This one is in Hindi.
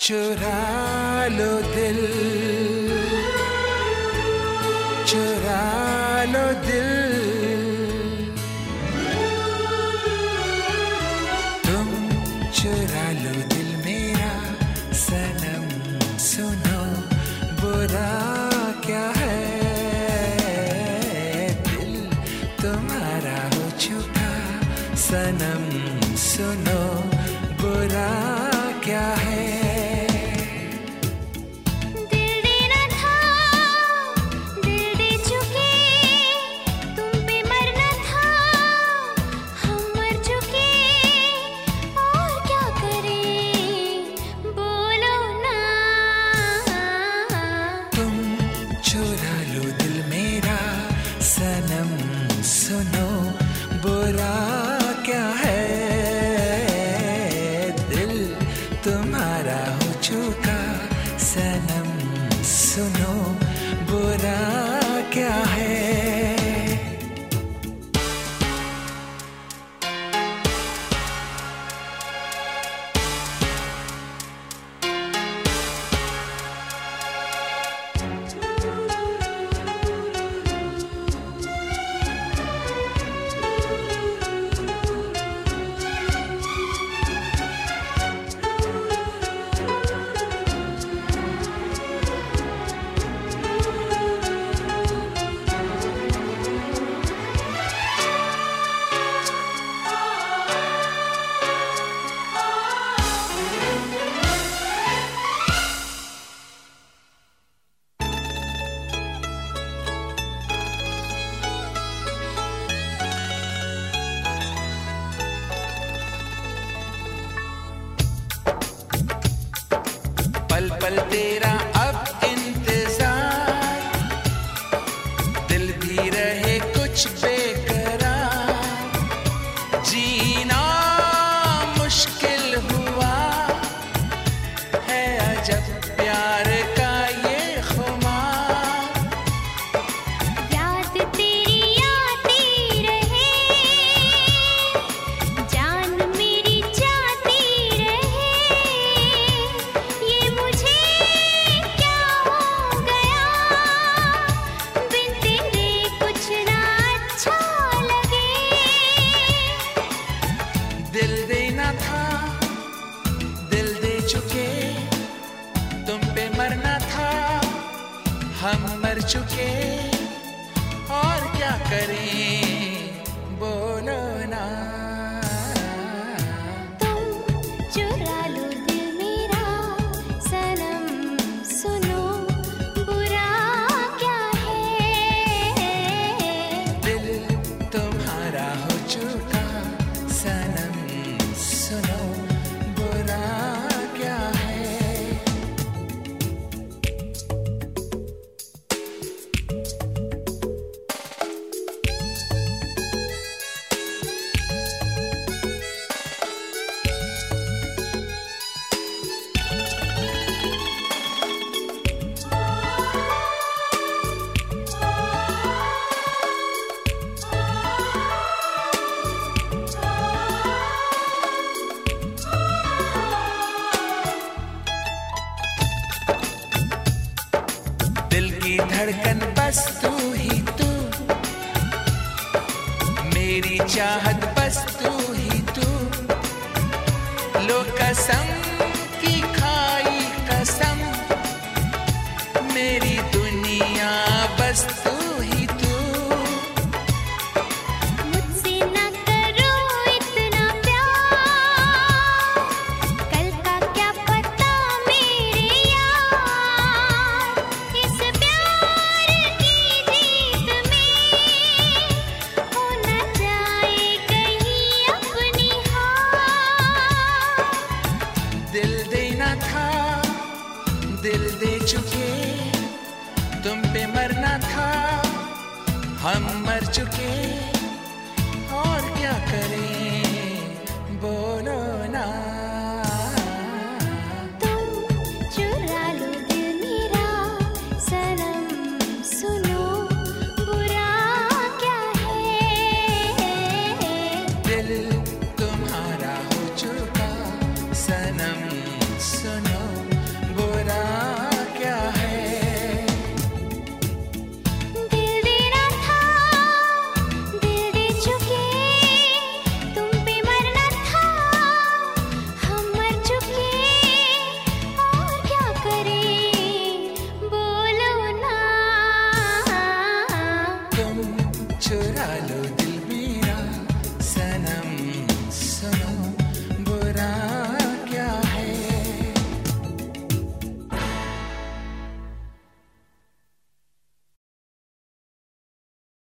चुरा लो दिल, चुरा लो दिल, तुम चुरा लो दिल मेरा सनम। सुनो बुरा क्या है, दिल तुम्हारा हो चुका सनम। सुनो बुरा क्या है। चुरा लो दिल मेरा सनम। सुनो बुरा क्या है, दिल तुम्हारा हो चुका सनम। सुनो बुरा क्या है। पल पल तेरा अब इंतजार, दिल भी रहे कुछ बेकरार। जीना मुश्किल हुआ है अजब प्यार का ये खुमार। याद तेरी आती रहे, जान मेरी जाती रहे। ये मुझे क्या हो गया, बिन तेरे कुछ ना अच्छा लगे। दिल देना था, दिल दे चुके, तुम पे मरना था, हम मर चुके। और क्या करें बोलो ना। तुम चुरा लो दिल मेरा सनम। सुनो बुरा क्या है, दिल तुम्हारा हो चुका सनम। सुनो बुरा क्या है। दिल की धड़कन बस तू ही तू, मेरी चाहत बस तू ही तू। लो कसम की खाई कसम, मेरी दुनिया बस तू ही तू। मुझसे ना करो इतना प्यार, कल का क्या पता मेरे यार। इस प्यार की जीत में हो न जाए कहीं अपनी हार। दिल देना था, दिल दे चुके, तुम पे मरना था, हम मर चुके। और क्या करें बोलो ना। तुम चुरा लो दिल मेरा सनम। सुनो बुरा क्या है, दिल तुम्हारा हो चुका सनम। सुनो